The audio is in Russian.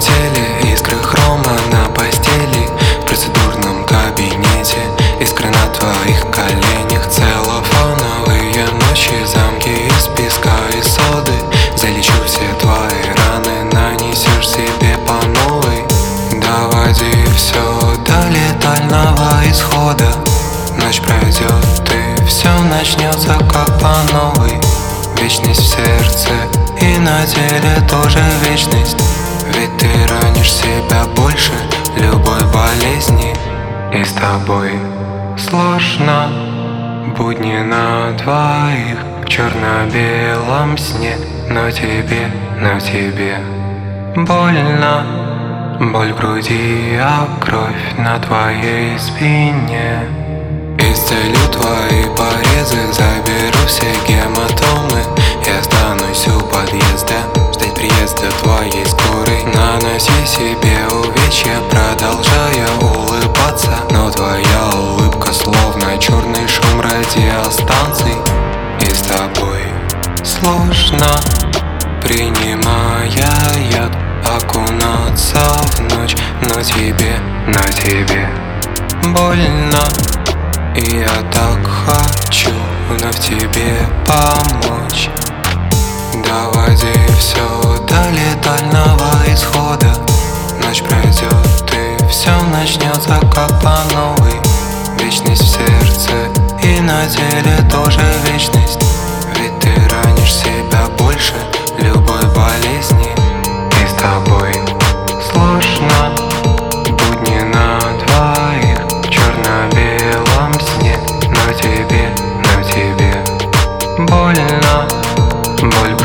теле, искры хрома на постели, в процедурном кабинете, искры на твоих коленях, целлофановые ночи, замки из песка и соды. Залечу все твои раны, нанесешь себе по новой. Доводи все до летального исхода. Ночь пройдет и все начнется как по новой. Вечность в сердце и на теле тоже вечность. Ведь ты ранишь себя больше любой болезни. И с тобой сложно, будни на двоих в черно-белом сне. Но тебе больно, боль в груди, а кровь на твоей спине. Исцелю твои порезы, заберу все гематомы. Я останусь у подъезда, ждать приезда твоей скорой. Наноси себе увечья, продолжая улыбаться. Но твоя улыбка словно черный шум радиостанций. И с тобой сложно, принимая яд, окунаться в ночь. Но тебе больно. И я так хочу вновь тебе помочь. Доводи все до летального исхода. Ночь пройдет и все начнется как по новой. Вечность в сердце и на теле тоже вечность. Ведь ты ранишь себя больше любой болезни. И с тобой сложно, будни на двоих в черно-белом сне. Но тебе больно, боль